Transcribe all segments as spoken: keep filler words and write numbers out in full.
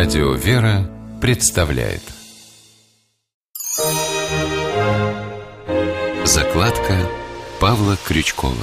Радио «Вера» представляет закладка Павла Крючкова.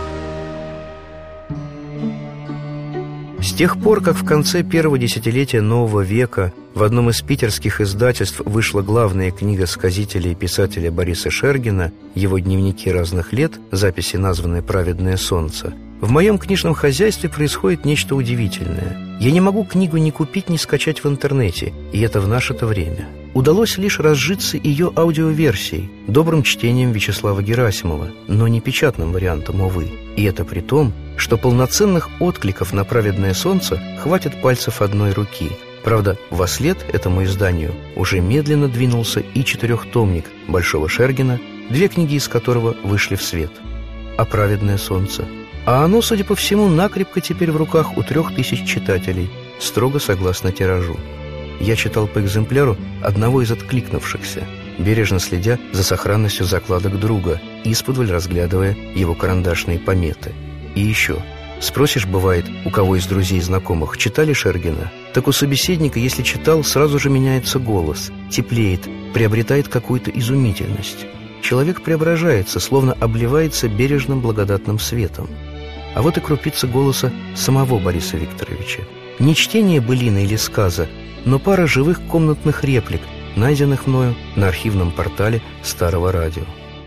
С тех пор, как в конце первого десятилетия нового века в одном из питерских издательств вышла главная книга сказителя и писателя Бориса Шергина «Его дневники разных лет», записи, названные «Праведное солнце», в моем книжном хозяйстве происходит нечто удивительное. Я не могу книгу ни купить, ни скачать в интернете, и это в наше-то время. Удалось лишь разжиться ее аудиоверсией, добрым чтением Вячеслава Герасимова, но не печатным вариантом, увы. И это при том, что полноценных откликов на «Праведное солнце» хватит пальцев одной руки. Правда, вослед этому изданию уже медленно двинулся и четырехтомник Большого Шергина, две книги из которого вышли в свет. А «Праведное солнце»? А оно, судя по всему, накрепко теперь в руках у трех тысяч читателей, строго согласно тиражу. Я читал по экземпляру одного из откликнувшихся, бережно следя за сохранностью закладок друга, исподволь разглядывая его карандашные пометы. И еще, спросишь, бывает, у кого из друзей и знакомых читали Шергина, так у собеседника, если читал, сразу же меняется голос, теплеет, приобретает какую-то изумительность. Человек преображается, словно обливается бережным благодатным светом. А вот и крупица голоса самого Бориса Викторовича. Не чтение былины или сказа, но пара живых комнатных реплик, найденных мною на архивном портале Старого радио.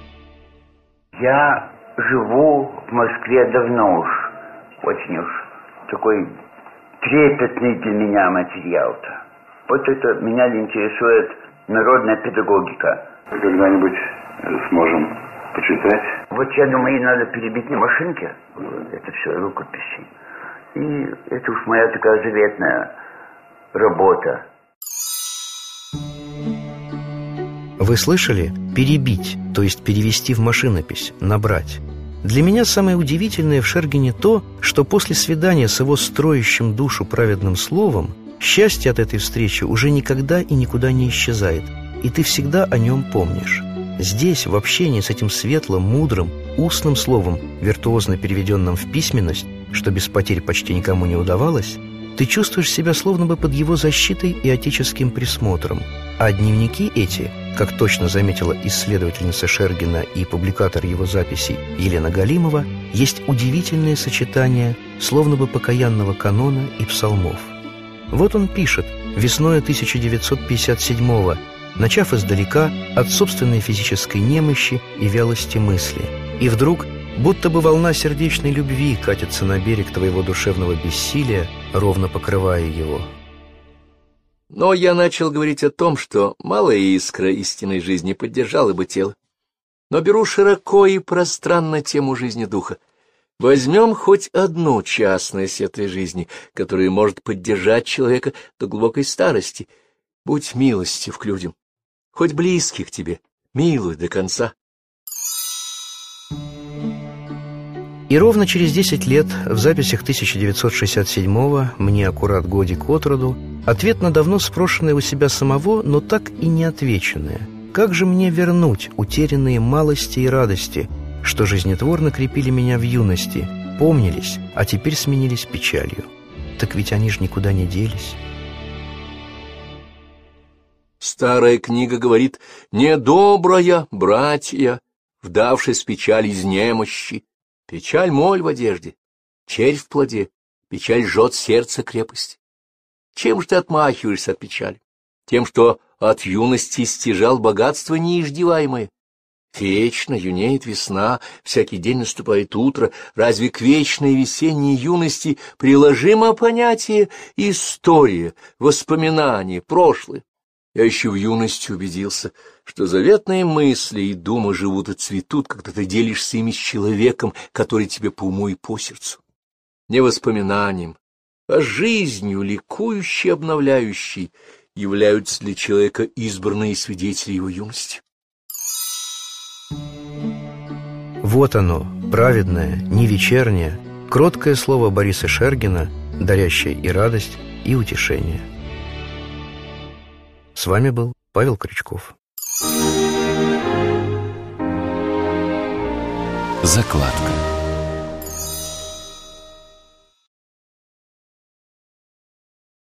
Я живу в Москве давно уж, очень уж такой трепетный для меня материал-то. Вот это меня интересует народная педагогика. Когда-нибудь сможем почитать? Вот я думаю, ей надо перебить на машинке. Это все рукописи. И это уж моя такая заветная работа. Вы слышали? Перебить, то есть перевести в машинопись, набрать. Для меня самое удивительное в Шергине то, что после свидания с его строящим душу праведным словом счастье от этой встречи уже никогда и никуда не исчезает, и ты всегда о нем помнишь. Здесь, в общении с этим светлым, мудрым, устным словом, виртуозно переведенным в письменность, что без потерь почти никому не удавалось, ты чувствуешь себя словно бы под его защитой и отеческим присмотром. А дневники эти, как точно заметила исследовательница Шергина и публикатор его записей Елена Галимова, есть удивительное сочетание словно бы покаянного канона и псалмов. Вот он пишет весной тысяча девятьсот пятьдесят седьмого, начав издалека от собственной физической немощи и вялости мысли. И вдруг, будто бы волна сердечной любви катится на берег твоего душевного бессилия, ровно покрывая его. Но я начал говорить о том, что малая искра истинной жизни поддержала бы тело. Но беру широко и пространно тему жизни духа. Возьмем хоть одну частность этой жизни, которая может поддержать человека до глубокой старости. Будь милостив к людям, хоть близких тебе, милуй до конца. И ровно через десять лет, в записях тысяча девятьсот шестьдесят седьмого, мне аккурат годик от роду, ответ на давно спрошенное у себя самого, но так и не отвеченное. Как же мне вернуть утерянные малости и радости, что жизнетворно крепили меня в юности, помнились, а теперь сменились печалью? Так ведь они же никуда не делись. Старая книга говорит: «Недобрая, братья, вдавшись в печаль из немощи, печаль моль в одежде, червь в плоде, печаль жжет сердце крепости». Чем же ты отмахиваешься от печали? Тем, что от юности стяжал богатство неиждеваемое. Вечно юнеет весна, всякий день наступает утро. Разве к вечной весенней юности приложимо понятие история, воспоминания, прошлое? Я еще в юности убедился, что заветные мысли и думы живут и цветут, когда ты делишься ими с человеком, который тебе по уму и по сердцу. Не воспоминанием, а жизнью, ликующей, обновляющей, являются для человека избранные свидетели его юности. Вот оно, праведное, не вечернее, кроткое слово Бориса Шергина, дарящее и радость, и утешение. С вами был Павел Крючков. Закладка.